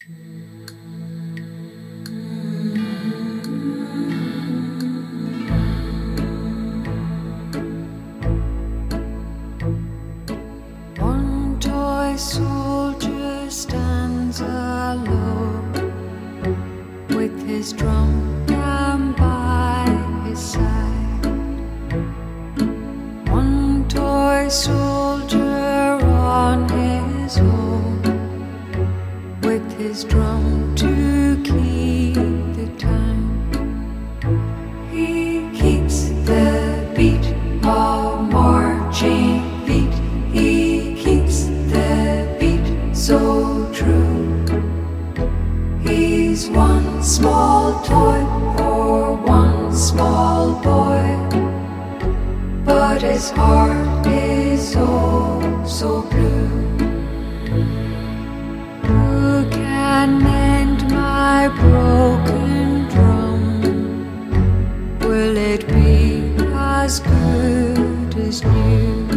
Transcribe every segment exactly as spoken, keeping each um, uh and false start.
One toy soldier stands alone with his drum down by his side. One toy soldier on his own with his drum to keep the time. He keeps the beat of marching feet. He keeps the beat so true. He's one small toy for one small boy, but his heart is oh so blue. Who can mend my broken drum? Will it be as good as new?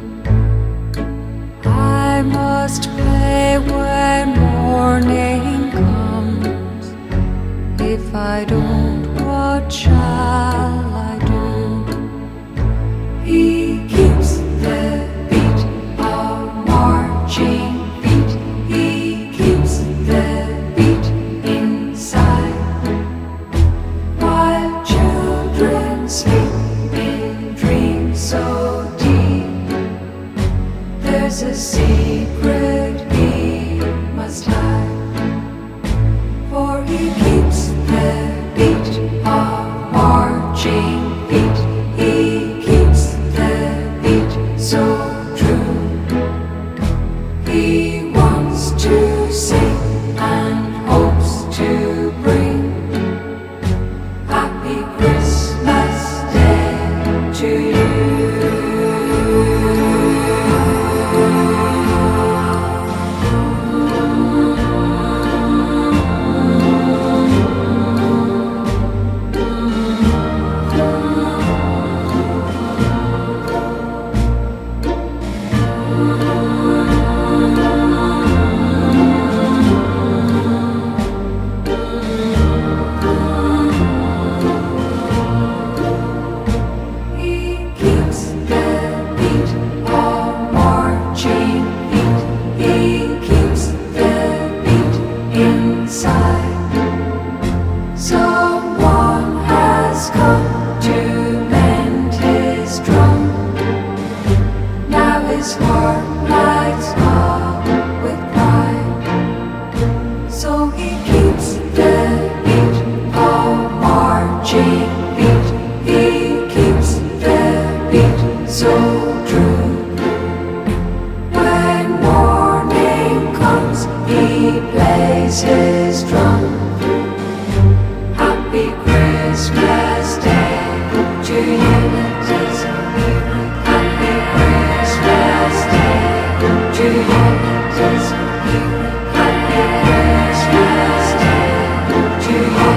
I must play when morning comes. If I don't, what shall I do? He keeps the beat of marching feet. He keeps the beat inside, while children sleep in dreams so deep. There's a secret he must hide, for he keeps the beat of marching feet. He keeps the beat so true. He wants to sing and hopes to bring Happy Christmas Day to you. He keeps the beat of marching feet. He keeps the beat inside. Someone has come to mend his drum. Now his heart lights up with pride. So he keeps the beat of marching feet. He keeps the beat so true. When morning comes, he plays his drum. Happy Christmas Day to you. Happy Christmas Day to you. Happy Christmas Day to you.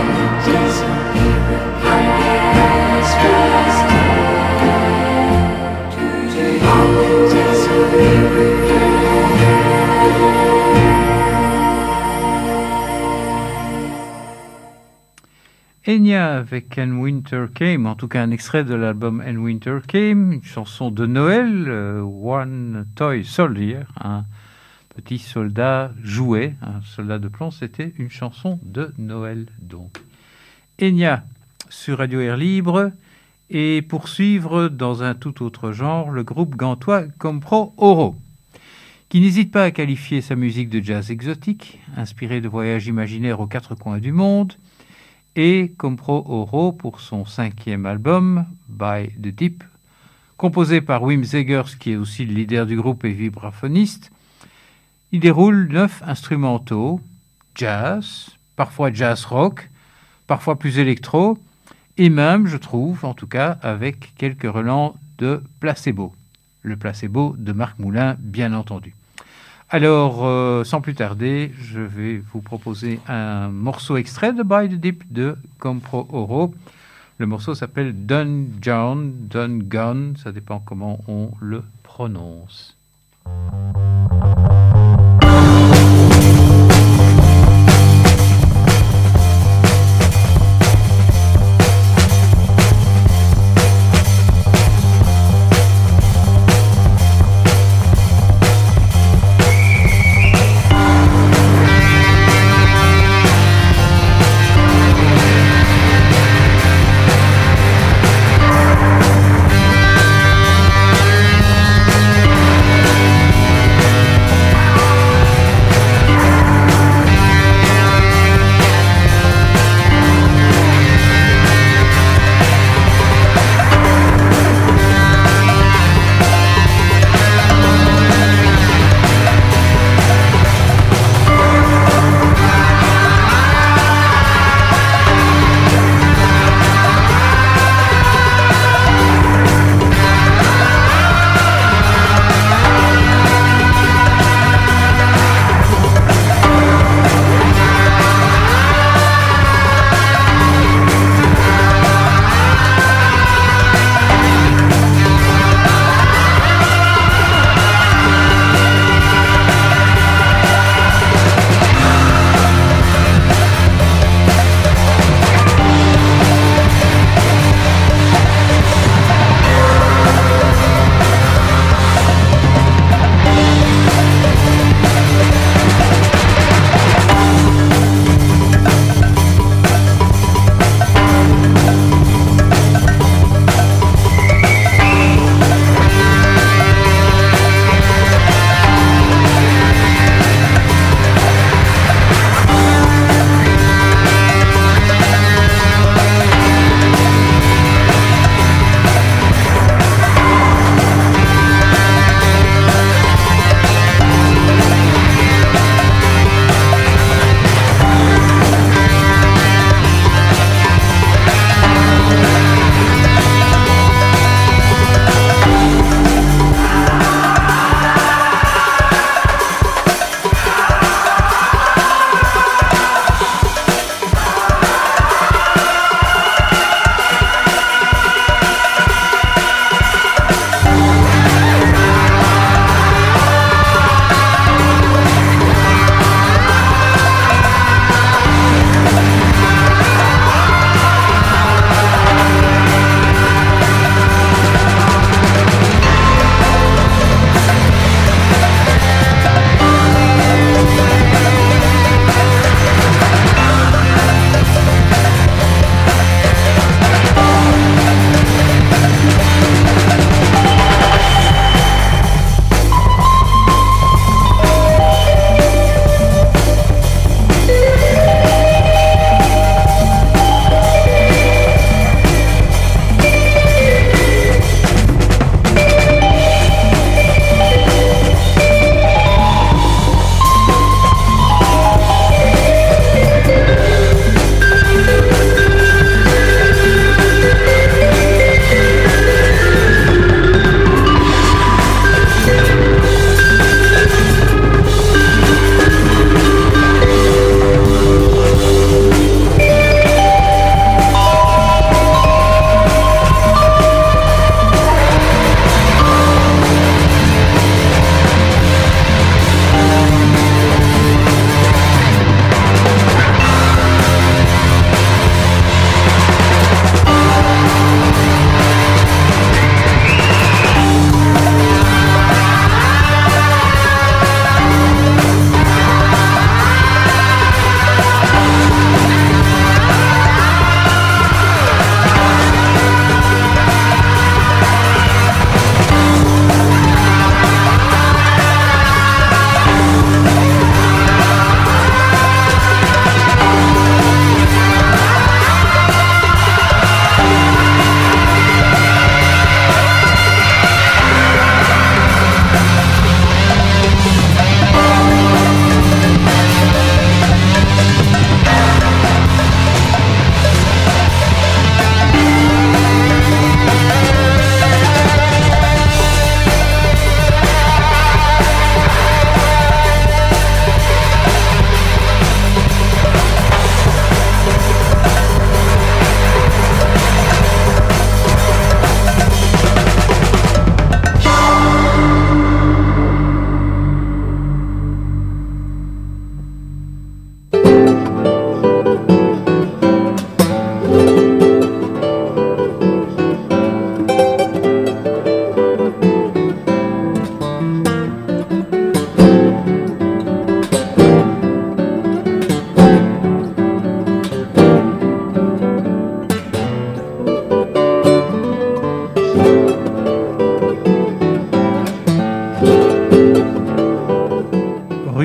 Enya avec And Winter Came, en tout cas un extrait de l'album And Winter Came, une chanson de Noël, euh, One Toy Soldier, un petit soldat jouet, un soldat de plomb, c'était une chanson de Noël donc. Enya sur Radio Air Libre, et poursuivre dans un tout autre genre, le groupe gantois Compro Oro, qui n'hésite pas à qualifier sa musique de jazz exotique, inspirée de voyages imaginaires aux quatre coins du monde, et Compro Oro pour son cinquième album, By the Deep, composé par Wim Zegers, qui est aussi le leader du groupe et vibraphoniste. Il déroule neuf instrumentaux, jazz, parfois jazz rock, parfois plus électro, et même, je trouve, en tout cas, avec quelques relents de placebo. Le placebo de Marc Moulin, bien entendu. Alors, euh, sans plus tarder, je vais vous proposer un morceau extrait de By the Deep de Compro Oro. Le morceau s'appelle Done John, Done Gone, ça dépend comment on le prononce.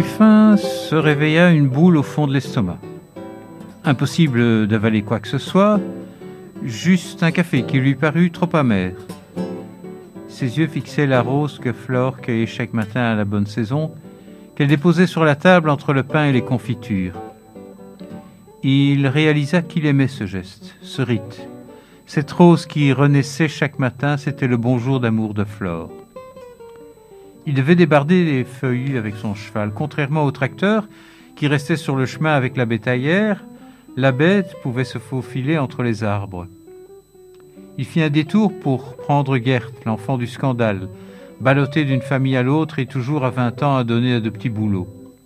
Ruffin se réveilla une boule au fond de l'estomac. Impossible d'avaler quoi que ce soit, juste un café qui lui parut trop amer. Ses yeux fixaient la rose que Flore cueillait chaque matin à la bonne saison, qu'elle déposait sur la table entre le pain et les confitures. Il réalisa qu'il aimait ce geste, ce rite. Cette rose qui renaissait chaque matin, c'était le bonjour d'amour de Flore. Il devait débarder les feuillus avec son cheval. Contrairement au tracteur, qui restait sur le chemin avec la bétaillère, la bête pouvait se faufiler entre les arbres. Il fit un détour pour prendre Gert, l'enfant du scandale, ballotté d'une famille à l'autre et toujours à vingt ans à donner à de petits boulots.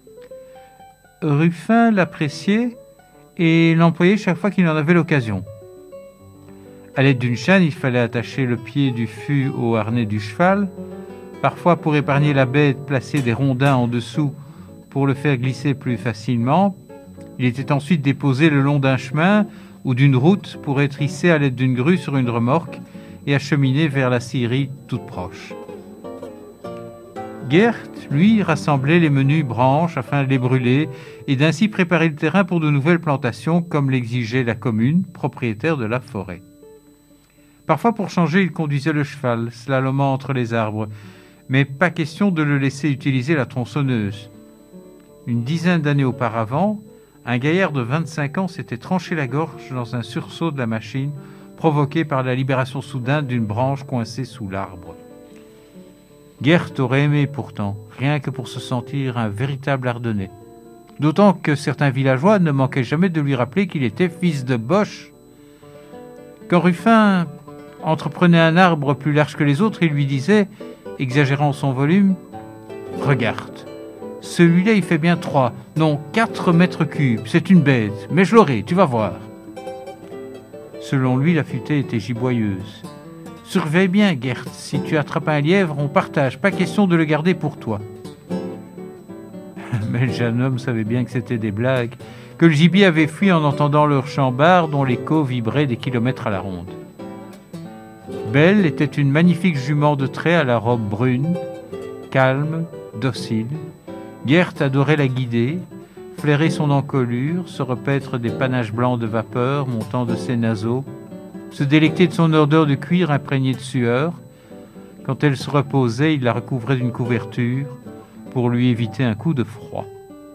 Ruffin l'appréciait et l'employait chaque fois qu'il en avait l'occasion. À l'aide d'une chaîne, il fallait attacher le pied du fût au harnais du cheval. Parfois, pour épargner la bête, placer des rondins en dessous pour le faire glisser plus facilement. Il était ensuite déposé le long d'un chemin ou d'une route pour être hissé à l'aide d'une grue sur une remorque et acheminé vers la scierie toute proche. Gert, lui, rassemblait les menues branches afin de les brûler et d'ainsi préparer le terrain pour de nouvelles plantations comme l'exigeait la commune, propriétaire de la forêt. Parfois, pour changer, il conduisait le cheval, slalomant entre les arbres, mais pas question de le laisser utiliser la tronçonneuse. Une dizaine d'années auparavant, un gaillard de vingt-cinq ans s'était tranché la gorge dans un sursaut de la machine provoqué par la libération soudaine d'une branche coincée sous l'arbre. Gert aurait aimé pourtant, rien que pour se sentir un véritable Ardennais. D'autant que certains villageois ne manquaient jamais de lui rappeler qu'il était fils de Boche. Quand Ruffin entreprenait un arbre plus large que les autres, il lui disait, exagérant son volume, « Regarde, celui-là il fait bien trois, non quatre mètres cubes, c'est une bête, mais je l'aurai, tu vas voir. » Selon lui, la futaie était giboyeuse. « Surveille bien, Gert, si tu attrapes un lièvre, on partage, pas question de le garder pour toi. » Mais le jeune homme savait bien que c'était des blagues, que le gibier avait fui en entendant leur chambard dont l'écho vibrait des kilomètres à la ronde. Belle était une magnifique jument de trait à la robe brune, calme, docile. Gert adorait la guider, flairer son encolure, se repaître des panaches blancs de vapeur montant de ses naseaux, se délecter de son odeur de cuir imprégnée de sueur. Quand elle se reposait, il la recouvrait d'une couverture pour lui éviter un coup de froid.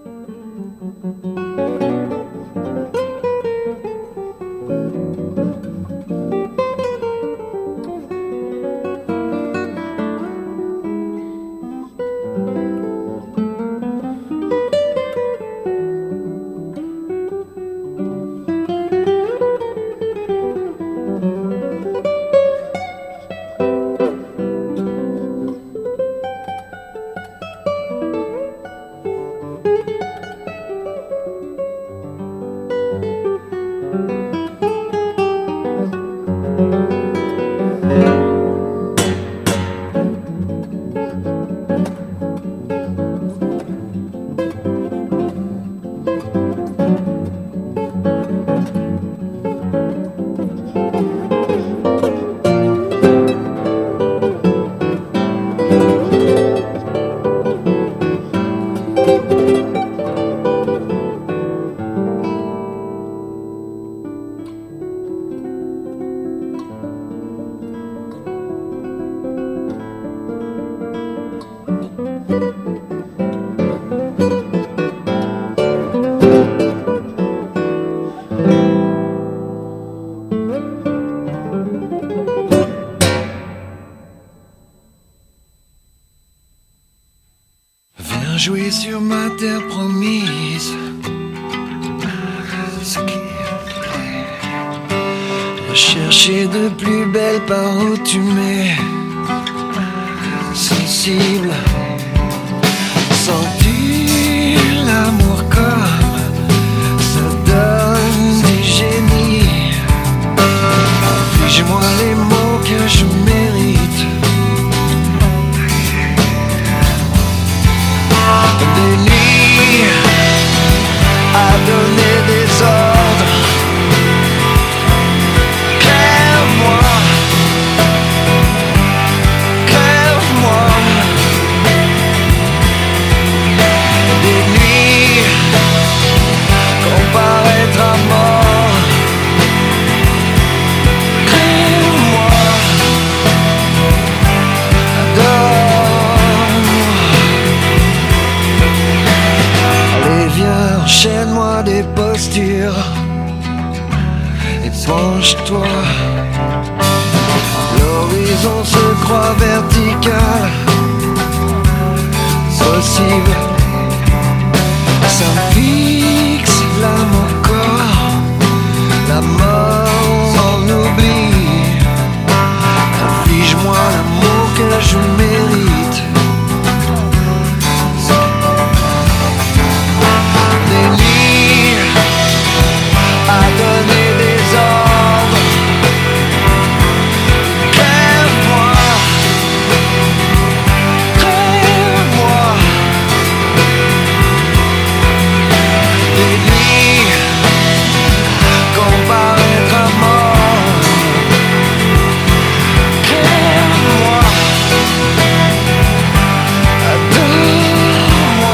Jouer sur ma terre promise, ce qui plaît. Rechercher de plus belles par où tu m'es sensible. Sens-tu l'amour comme ça donne du génie? Fige-moi les mots que je mérite. Des lits à donner des ordres. Crève-moi, crève-moi. posture et penche-toi. L'horizon se croit vertical, possible. Ça me fixe l'âme au corps, la mort en oublie. Inflige-moi l'amour que je mérite. Denis a donné des ordres. Crève-moi, crève-moi. Denis comparaître à mort. Crève-moi, adore-moi.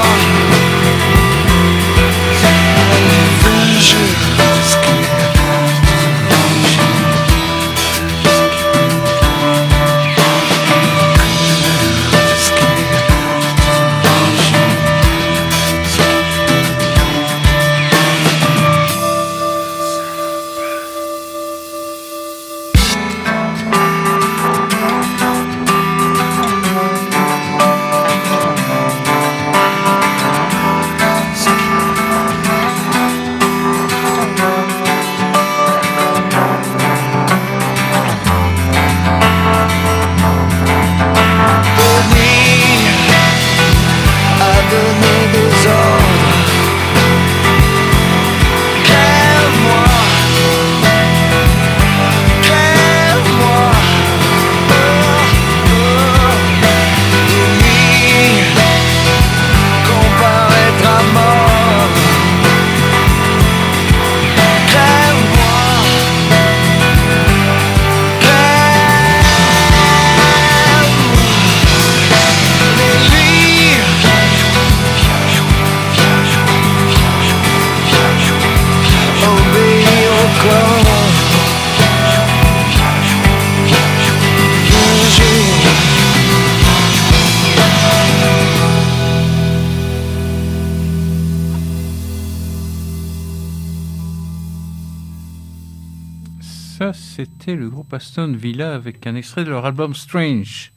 Ça, c'était le groupe Aston Villa avec un extrait de leur album Strange.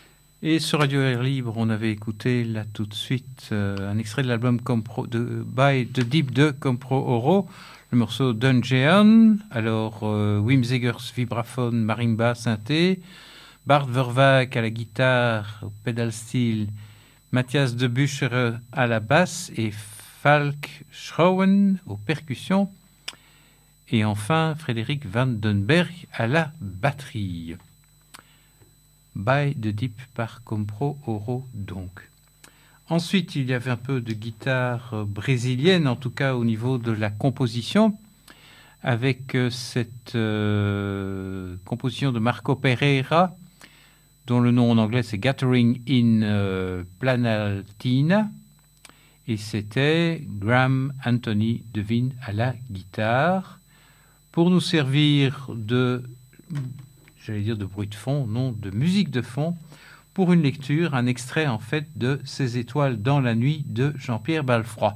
Et sur Radio Air Libre, on avait écouté là tout de suite euh, un extrait de l'album Compro, de, By the Deep de Compro Oro, le morceau Dungeon. Alors, euh, Wim Zegers, vibraphone, marimba, synthé, Bart Vervaek à la guitare, au pedal steel, Matthias de Bucher à la basse et Falk Schrouwen aux percussions. Et enfin, Frédéric Van den Berg à la batterie. By the Deep par Compro Oro donc. Ensuite, il y avait un peu de guitare brésilienne, en tout cas au niveau de la composition, avec cette euh, composition de Marco Pereira, dont le nom en anglais c'est Gathering in euh, Planaltina, et c'était Graham Anthony Devine à la guitare, pour nous servir de, j'allais dire de bruit de fond, non, de musique de fond, pour une lecture, un extrait en fait de Ces étoiles dans la nuit de Jean-Pierre Balfroy,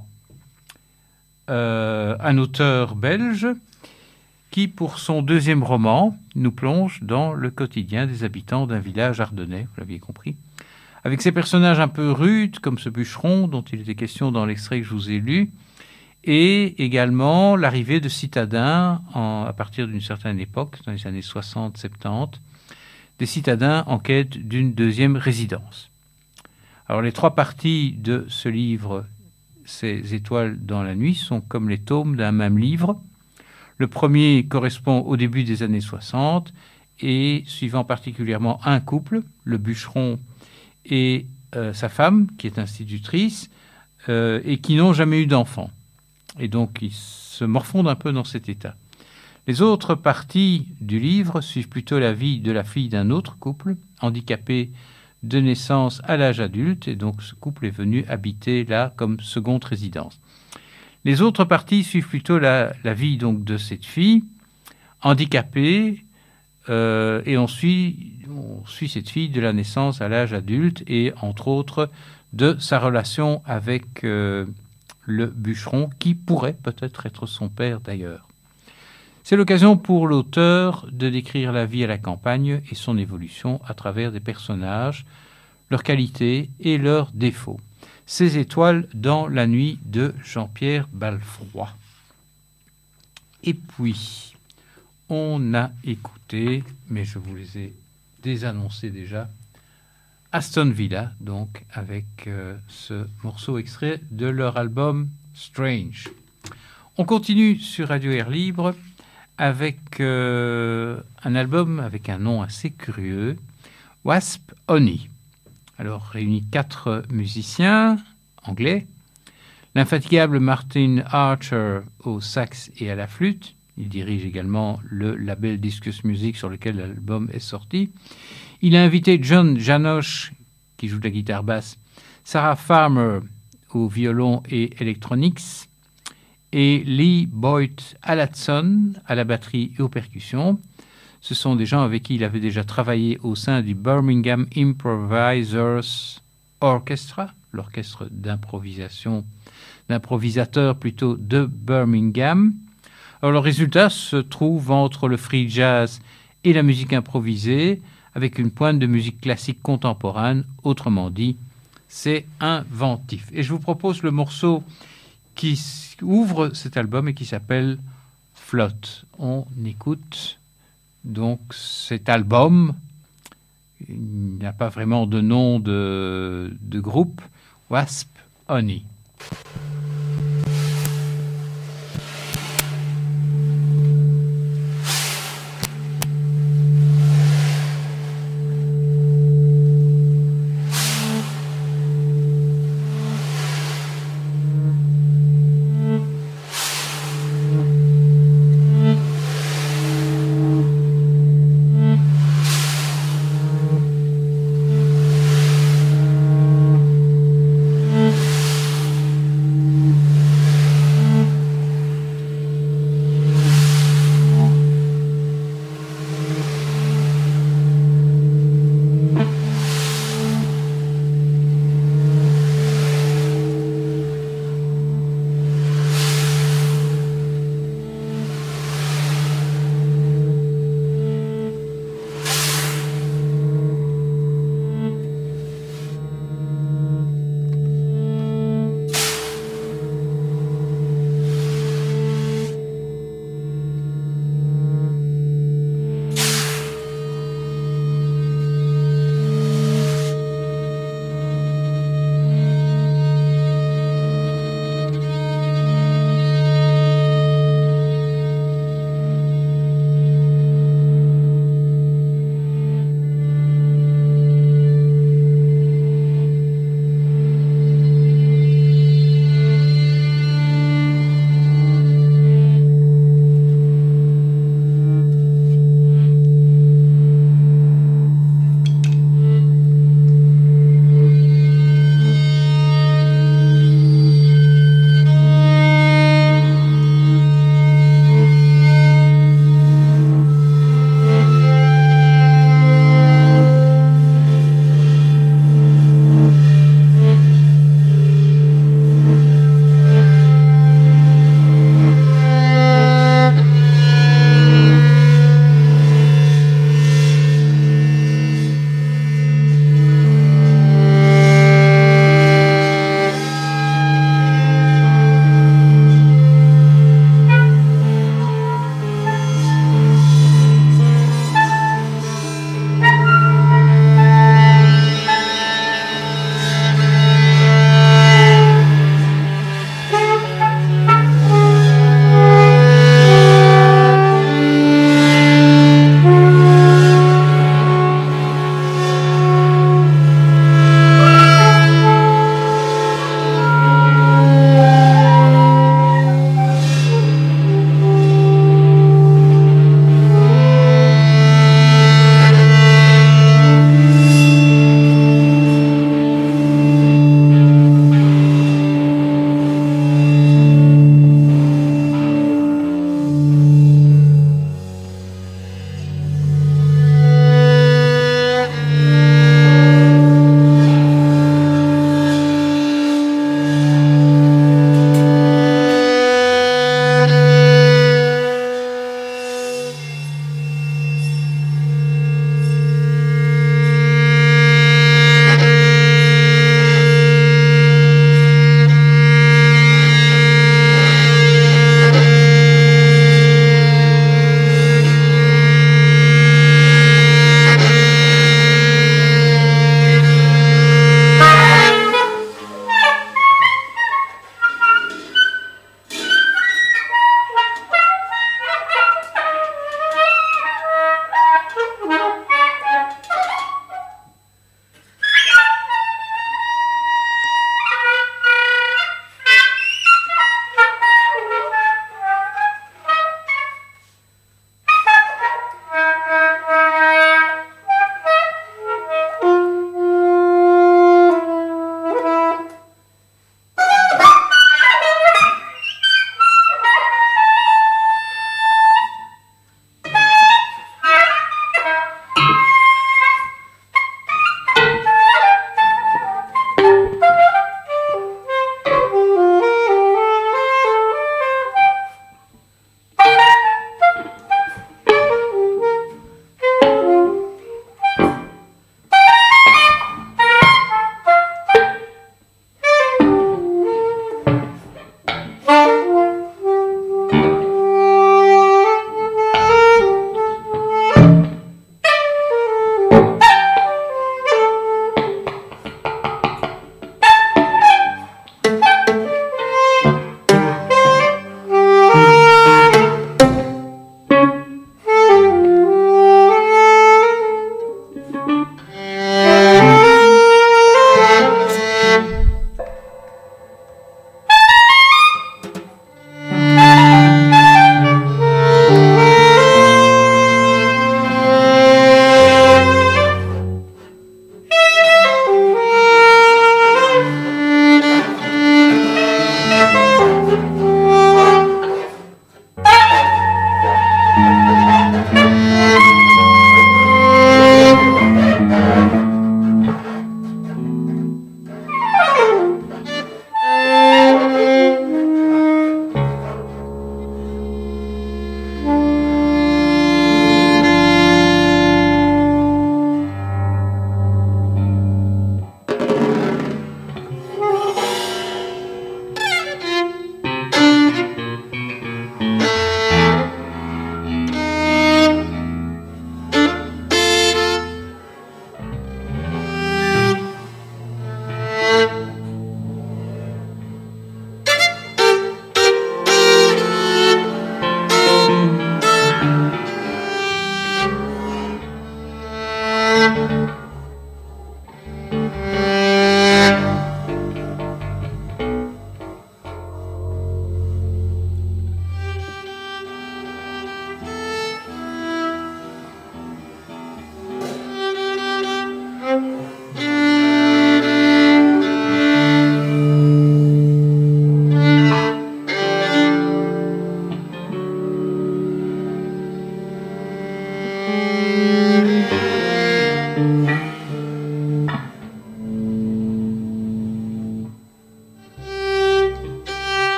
euh, un auteur belge qui, pour son deuxième roman, nous plonge dans le quotidien des habitants d'un village ardennais, vous l'aviez compris, avec ces personnages un peu rudes, comme ce bûcheron dont il était question dans l'extrait que je vous ai lu, et également l'arrivée de citadins en, à partir d'une certaine époque, dans les années soixante soixante-dix, des citadins en quête d'une deuxième résidence. Alors les trois parties de ce livre, Ces étoiles dans la nuit, sont comme les tomes d'un même livre. Le premier correspond au début des années soixante et suivant particulièrement un couple, le bûcheron et euh, sa femme, qui est institutrice, euh, et qui n'ont jamais eu d'enfant. Et donc, ils se morfondent un peu dans cet état. Les autres parties du livre suivent plutôt la vie de la fille d'un autre couple, handicapé de naissance à l'âge adulte, et donc ce couple est venu habiter là comme seconde résidence. Les autres parties suivent plutôt la, la vie donc de cette fille, handicapée, euh, et on suit, on suit cette fille de la naissance à l'âge adulte, et entre autres de sa relation avec... Euh, le bûcheron, qui pourrait peut-être être son père d'ailleurs. C'est l'occasion pour l'auteur de décrire la vie à la campagne et son évolution à travers des personnages, leurs qualités et leurs défauts. Ces étoiles dans la nuit de Jean-Pierre Balfroy. Et puis, on a écouté, mais je vous les ai désannoncés déjà, Aston Villa, donc avec euh, ce morceau extrait de leur album Strange. On continue sur Radio Air Libre avec euh, un album avec un nom assez curieux, Wasp Honey. Alors, réunit quatre musiciens anglais, l'infatigable Martin Archer au sax et à la flûte. Il dirige également le label Discus Music sur lequel l'album est sorti. Il a invité John Janosch, qui joue de la guitare basse, Sarah Farmer au violon et electronics, et Lee Boyd Allatson à la batterie et aux percussions. Ce sont des gens avec qui il avait déjà travaillé au sein du Birmingham Improvisers Orchestra, l'orchestre d'improvisation, d'improvisateurs plutôt de Birmingham. Alors le résultat se trouve entre le free jazz et la musique improvisée, avec une pointe de musique classique contemporaine, autrement dit, c'est inventif. Et je vous propose le morceau qui ouvre cet album et qui s'appelle Flotte. On écoute donc cet album, il n'y a pas vraiment de nom de, de groupe, Wasp Honey.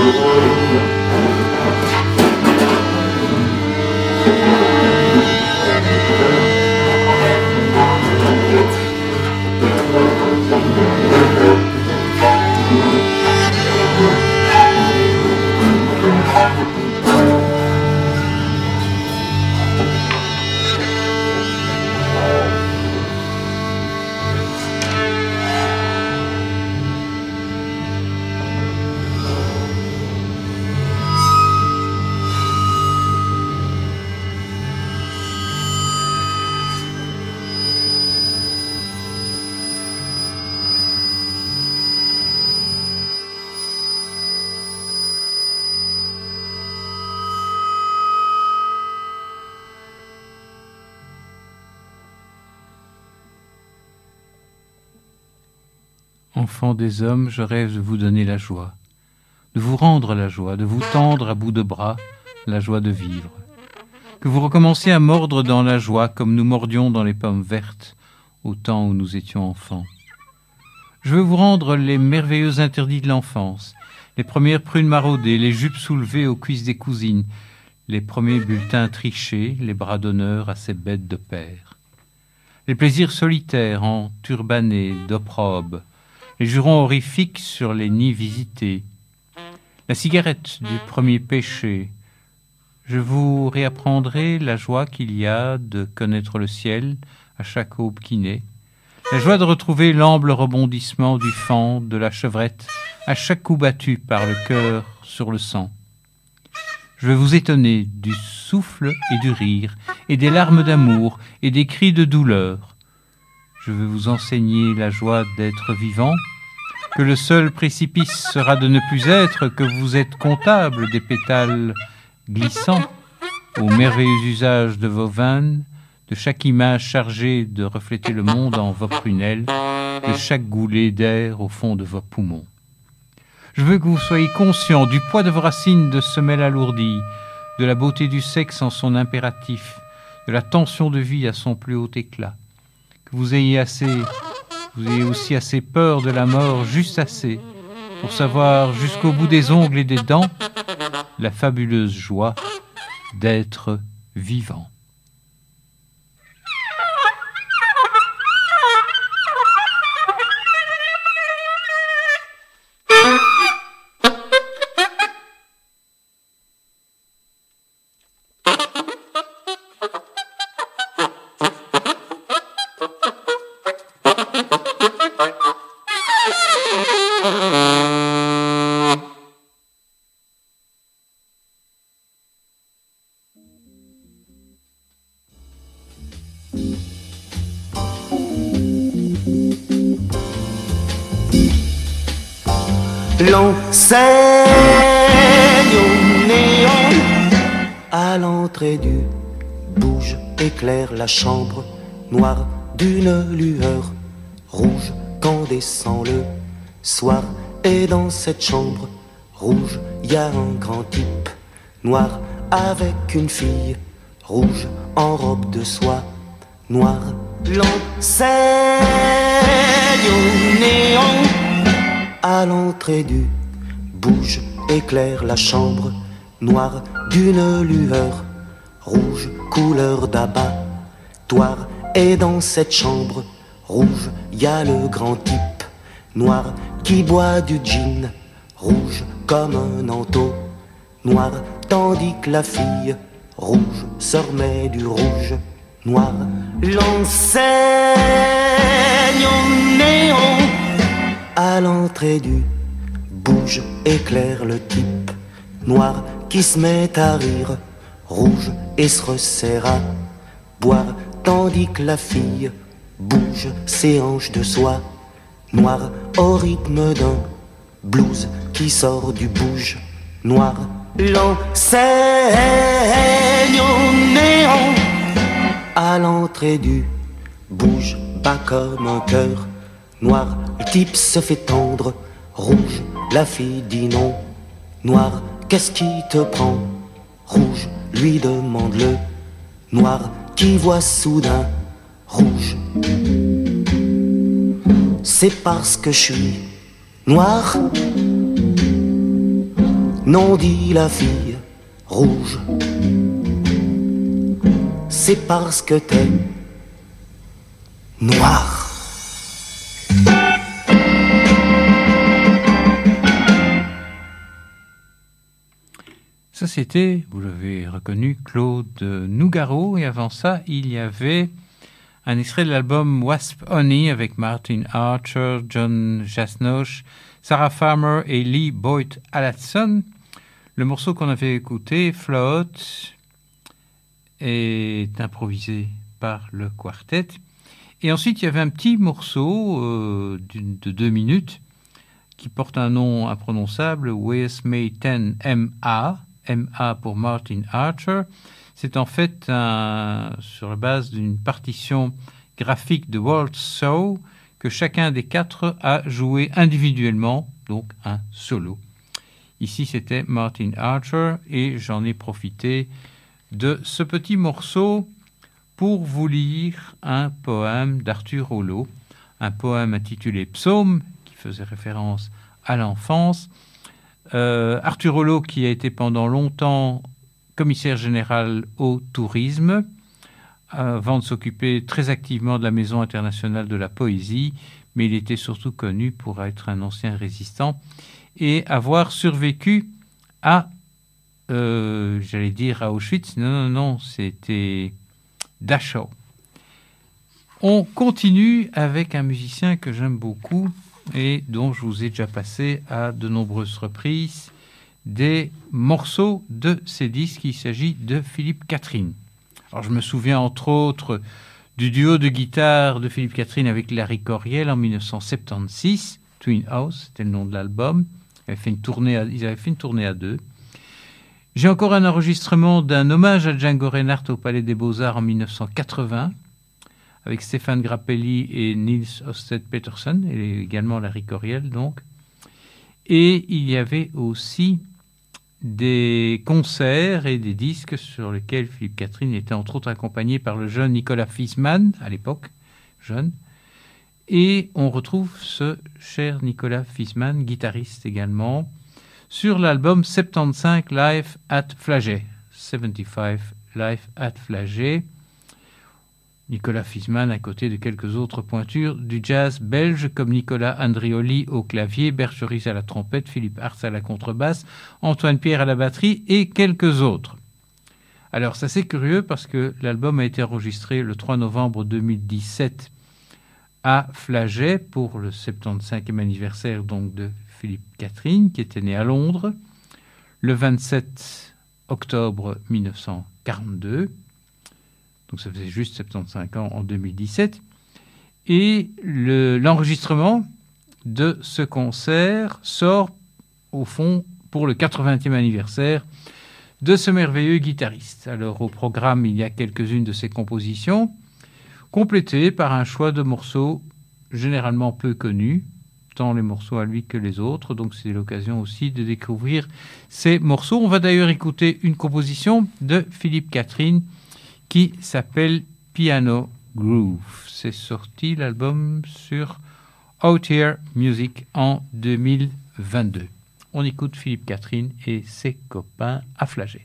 Enfants des hommes, je rêve de vous donner la joie, de vous rendre la joie, de vous tendre à bout de bras la joie de vivre. Que vous recommenciez à mordre dans la joie comme nous mordions dans les pommes vertes au temps où nous étions enfants. Je veux vous rendre les merveilleux interdits de l'enfance, les premières prunes maraudées, les jupes soulevées aux cuisses des cousines, les premiers bulletins trichés, les bras d'honneur à ces bêtes de père. Les plaisirs solitaires en turbanés, d'opprobre, les jurons horrifiques sur les nids visités, la cigarette du premier péché. Je vous réapprendrai la joie qu'il y a de connaître le ciel à chaque aube qui naît, la joie de retrouver l'amble rebondissement du faon, de la chevrette, à chaque coup battu par le cœur sur le sang. Je vais vous étonner du souffle et du rire, et des larmes d'amour, et des cris de douleur. Je veux vous enseigner la joie d'être vivant, que le seul précipice sera de ne plus être, que vous êtes comptable des pétales glissants, au merveilleux usage de vos veines, de chaque image chargée de refléter le monde en vos prunelles, de chaque goulet d'air au fond de vos poumons. Je veux que vous soyez conscients du poids de vos racines de semelles alourdies, de la beauté du sexe en son impératif, de la tension de vie à son plus haut éclat. Que vous ayez assez, vous ayez aussi assez peur de la mort, juste assez, pour savoir jusqu'au bout des ongles et des dents la fabuleuse joie d'être vivant. L'enseigne au néon à l'entrée du bouge éclaire la chambre noire d'une lueur rouge quand descend le soir. Et dans cette chambre rouge, y a un grand type noir avec une fille rouge en robe de soie noire. L'enseigne au néon à l'entrée du bouge éclaire la chambre noire d'une lueur rouge couleur d'abattoir. Et dans cette chambre rouge, y a le grand type noir qui boit du gin rouge comme un entonnoir, tandis que la fille rouge se remet du rouge noir. L'enseigne au néon à l'entrée du bouge éclaire le type noir qui se met à rire rouge et se resserre à boire, tandis que la fille bouge ses hanches de soie noire au rythme d'un blues qui sort du bouge noir. L'enseigne au néon à l'entrée du bouge bat comme un cœur noir. Le type se fait tendre rouge, la fille dit non noir. Qu'est-ce qui te prend rouge, lui demande le noir qui voit soudain rouge. C'est parce que je suis noir, Non, dit la fille rouge, c'est parce que t'es noir. Ça, c'était, vous l'avez reconnu, Claude Nougaro. Et avant ça, il y avait un extrait de l'album Wasp Honey avec Martin Archer, John Jasnoche, Sarah Farmer et Lee Boyd Allatson. Le morceau qu'on avait écouté, Float, est improvisé par le quartet. Et ensuite, il y avait un petit morceau euh, de deux minutes qui porte un nom imprononçable, Wes May dix M A, M A pour Martin Archer. C'est en fait un, sur la base d'une partition graphique de Walt Shaw que chacun des quatre a joué individuellement, donc un solo. Ici, c'était Martin Archer et j'en ai profité de ce petit morceau pour vous lire un poème d'Arthur Rouleau, un poème intitulé Psaume, qui faisait référence à l'enfance. Euh, Arthur Rouleau, qui a été pendant longtemps commissaire général au tourisme, avant de s'occuper très activement de la Maison internationale de la poésie, mais il était surtout connu pour être un ancien résistant et avoir survécu à, euh, j'allais dire à Auschwitz, non, non, non, c'était Dachau. On continue avec un musicien que j'aime beaucoup et dont je vous ai déjà passé à de nombreuses reprises des morceaux de ses disques. Il s'agit de Philippe Catherine. Alors je me souviens entre autres du duo de guitare de Philippe Catherine avec Larry Coryell en dix-neuf cent soixante-seize, Twin House, c'était le nom de l'album. Ils avaient fait une tournée à, ils avaient fait une tournée à deux. J'ai encore un enregistrement d'un hommage à Django Reinhardt au Palais des Beaux-Arts en dix-neuf cent quatre-vingts avec Stéphane Grappelli et Niels Ørsted Petersen et également Larry Coryell donc. Et il y avait aussi des concerts et des disques sur lesquels Philippe Catherine était entre autres accompagné par le jeune Nicolas Fiesmann, à l'époque jeune. Et on retrouve ce cher Nicolas Fiesmann, guitariste également, sur l'album soixante-quinze Live at Flagey. soixante-quinze Live at Flagey. Nicolas Fiesmann à côté de quelques autres pointures du jazz belge comme Nicolas Andrioli au clavier, Bercheris à la trompette, Philippe Hartz à la contrebasse, Antoine Pierre à la batterie et quelques autres. Alors ça c'est curieux parce que l'album a été enregistré le trois novembre deux mille dix-sept à Flagey pour le soixante-quinzième anniversaire donc de Philippe Catherine qui était né à Londres le vingt-sept octobre dix-neuf cent quarante-deux. Donc ça faisait juste soixante-quinze ans en deux mille dix-sept. Et le, l'enregistrement de ce concert sort au fond pour le quatre-vingtième anniversaire de ce merveilleux guitariste. Alors au programme, il y a quelques-unes de ses compositions, complétées par un choix de morceaux généralement peu connus, tant les morceaux à lui que les autres. Donc c'est l'occasion aussi de découvrir ces morceaux. On va d'ailleurs écouter une composition de Philippe Catherine qui s'appelle Piano Groove. C'est sorti l'album sur Out Here Music en deux mille vingt-deux. On écoute Philippe Catherine et ses copains à Flagey.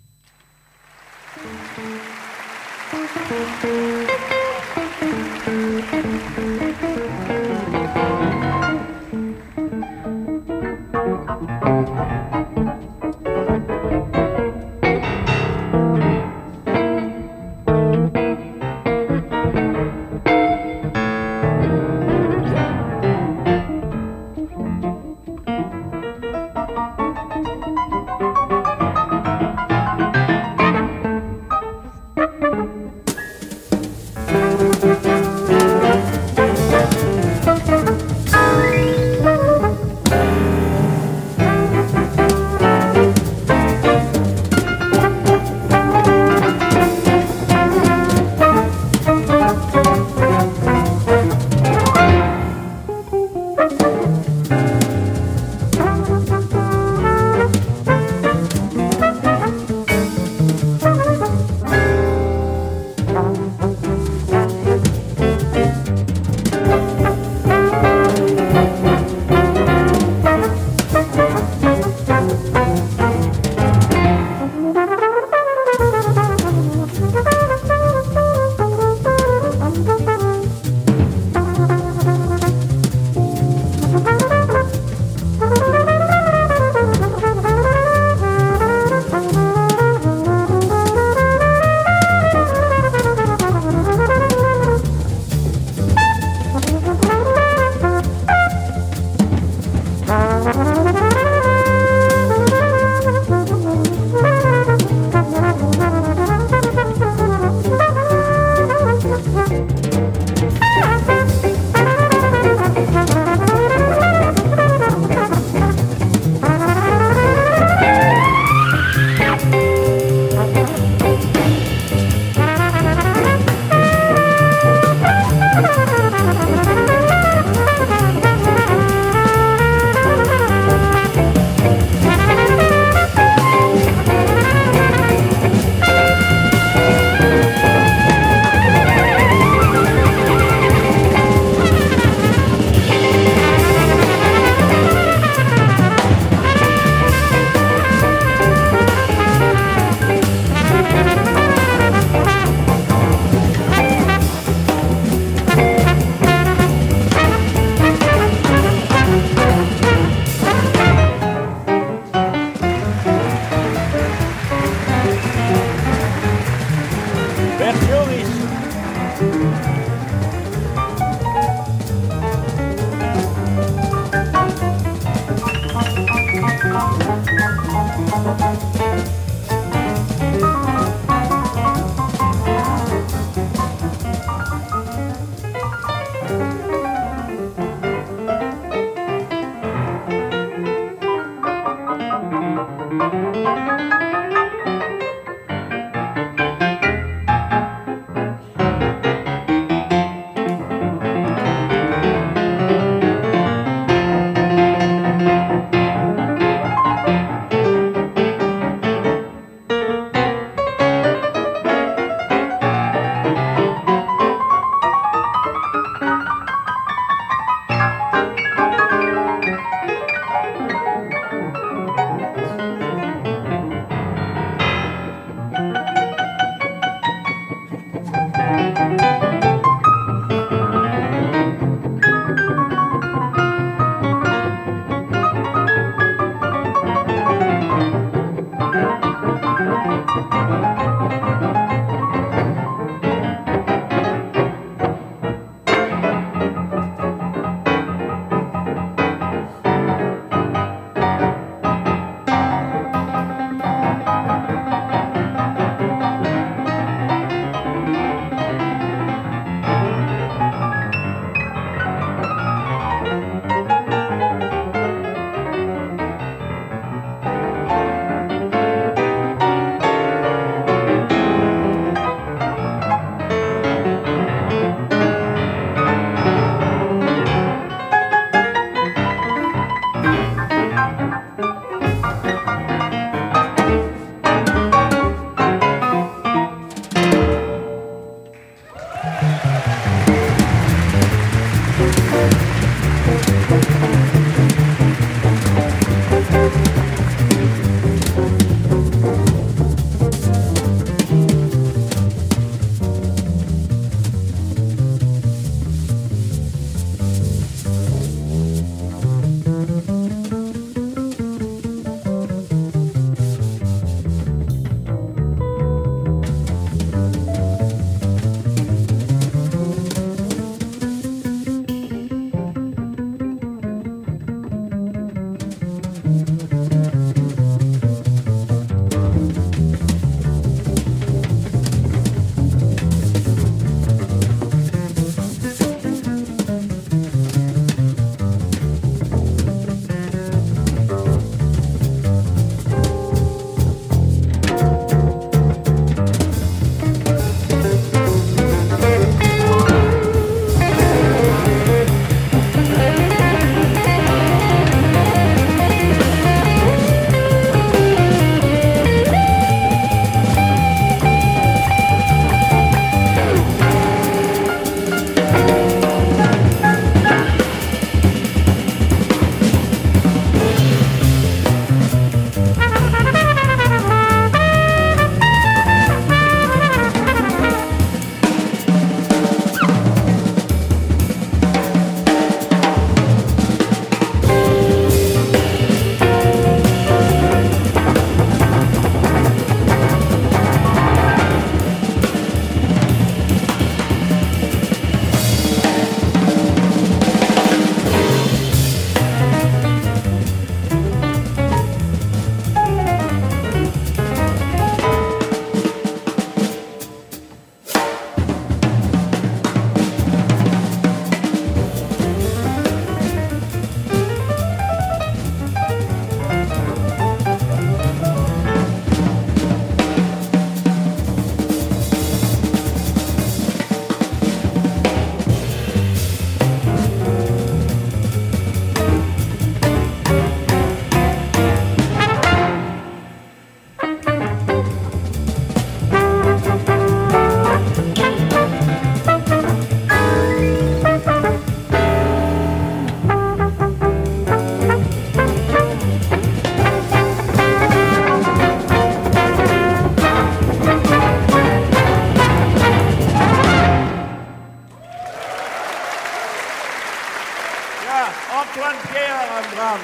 Antoine Pierre am Drum.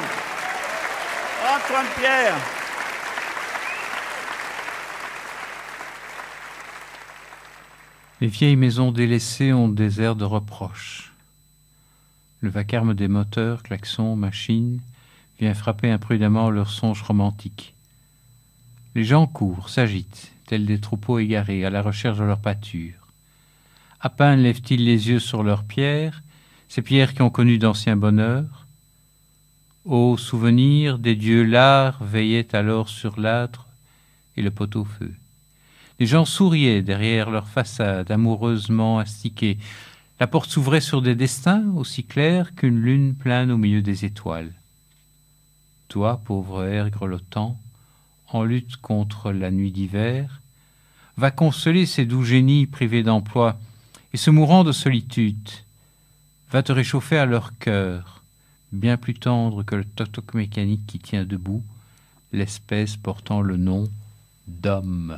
Antoine Pierre. Les vieilles maisons délaissées ont des airs de reproche. Le vacarme des moteurs, klaxons, machines, vient frapper imprudemment leur songe romantique. Les gens courent, s'agitent, tels des troupeaux égarés, à la recherche de leur pâture. À peine lèvent-ils les yeux sur leurs pierres, ces pierres qui ont connu d'anciens bonheurs. Ô souvenir des dieux lards veillaient alors sur l'âtre et le pot-au-feu. Les gens souriaient derrière leur façade, amoureusement astiquée. La porte s'ouvrait sur des destins aussi clairs qu'une lune plane au milieu des étoiles. Toi, pauvre air grelottant, en lutte contre la nuit d'hiver, va consoler ces doux génies privés d'emploi et se mourant de solitude. Va te réchauffer à leur cœur, bien plus tendre que le toc-toc mécanique qui tient debout, l'espèce portant le nom d'homme.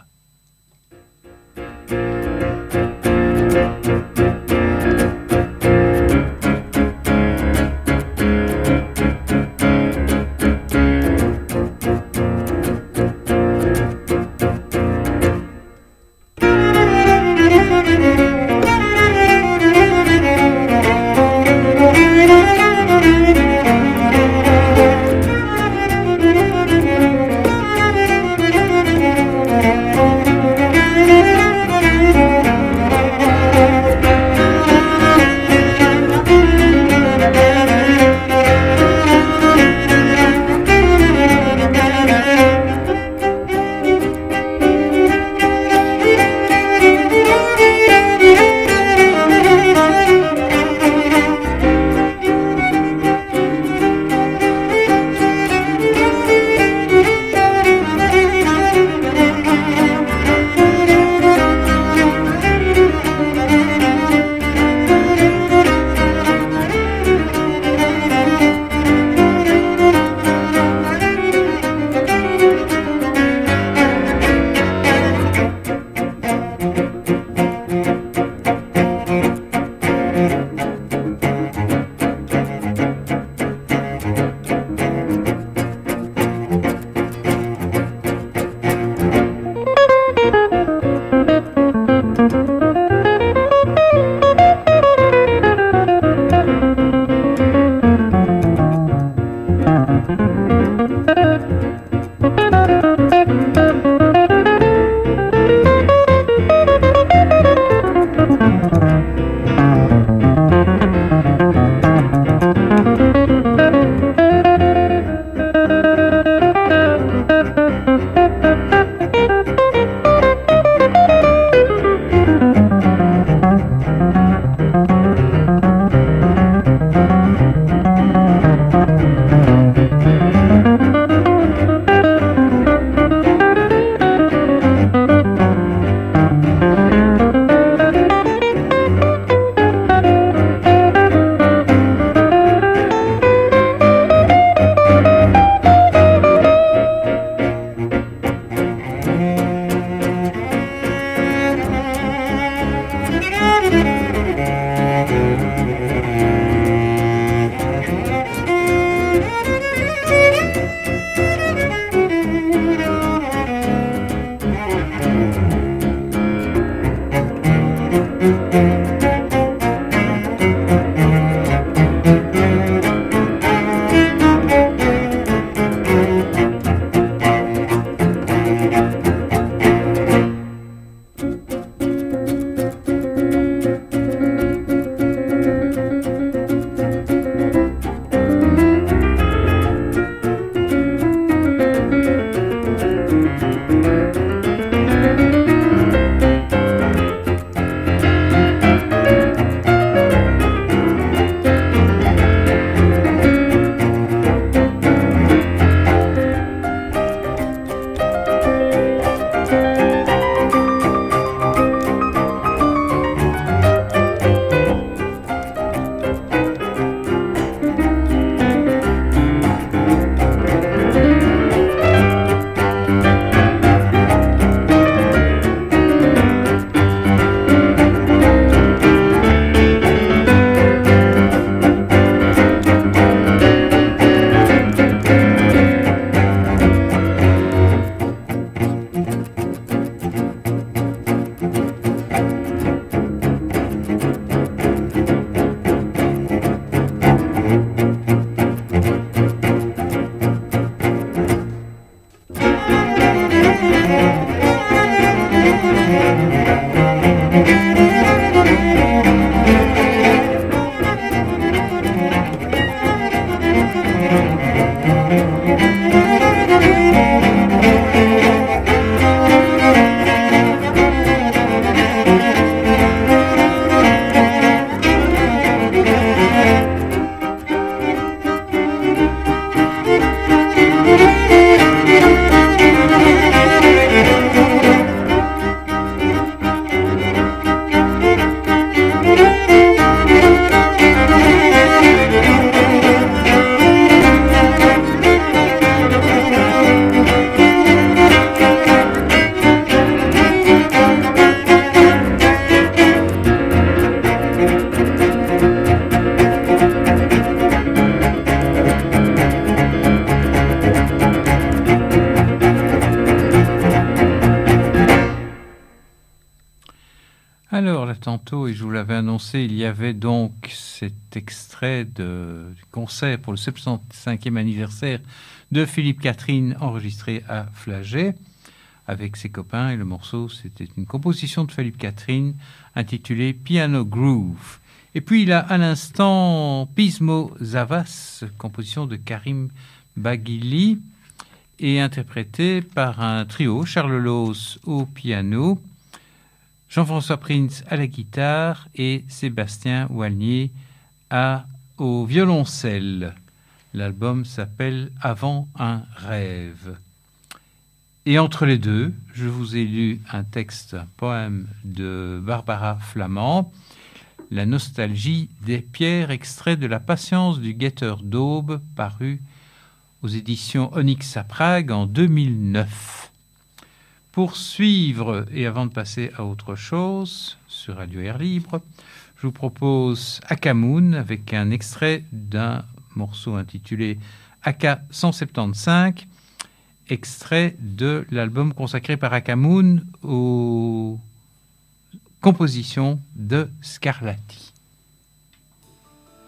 Alors là, tantôt, et je vous l'avais annoncé, il y avait donc cet extrait de, du concert pour le soixante-cinquième anniversaire de Philippe Catherine enregistré à Flagey avec ses copains. Et le morceau, c'était une composition de Philippe Catherine intitulée Piano Groove. Et puis il a à l'instant Pismo Zavas, composition de Karim Baghili, et interprété par un trio, Charles Loos au piano, Jean-François Prince à la guitare et Sébastien Walnier à, au violoncelle. L'album s'appelle Avant un rêve. Et entre les deux, je vous ai lu un texte, un poème de Barbara Flamand, La nostalgie des pierres, extrait de La patience du guetteur d'aube, paru aux éditions Onyx à Prague en deux mille neuf. Pour suivre, et avant de passer à autre chose, sur Radio Air Libre, je vous propose Akamoun avec un extrait d'un morceau intitulé A K cent soixante-quinze, extrait de l'album consacré par Akamoun aux compositions de Scarlatti.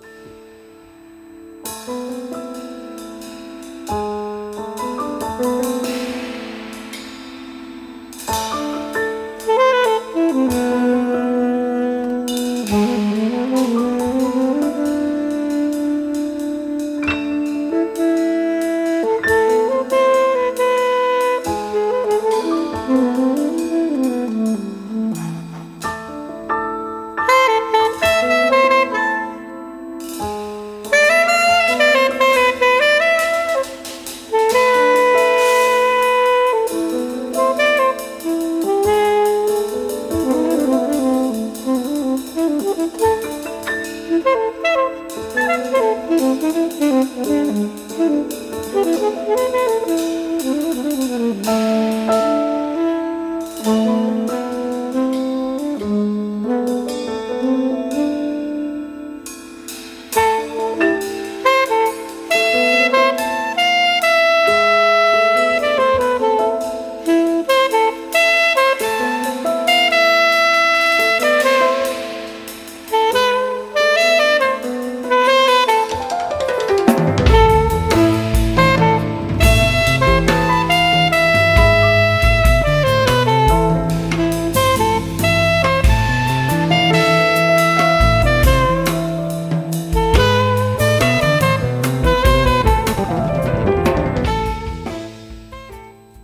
Thank you.